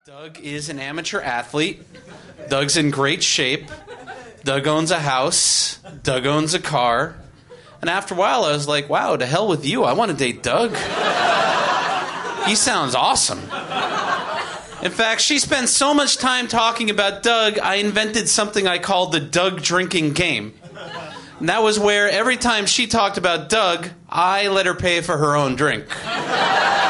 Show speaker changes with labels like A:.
A: Doug is an amateur athlete. Doug's in great shape. Doug owns a house. Doug owns a car. And after a while, I was like, wow, to hell with you. I want to date Doug. He sounds awesome. In fact, she spent so much time talking about Doug, I invented something I called the Doug drinking game. And that was where every time she talked about Doug, I let her pay for her own drink.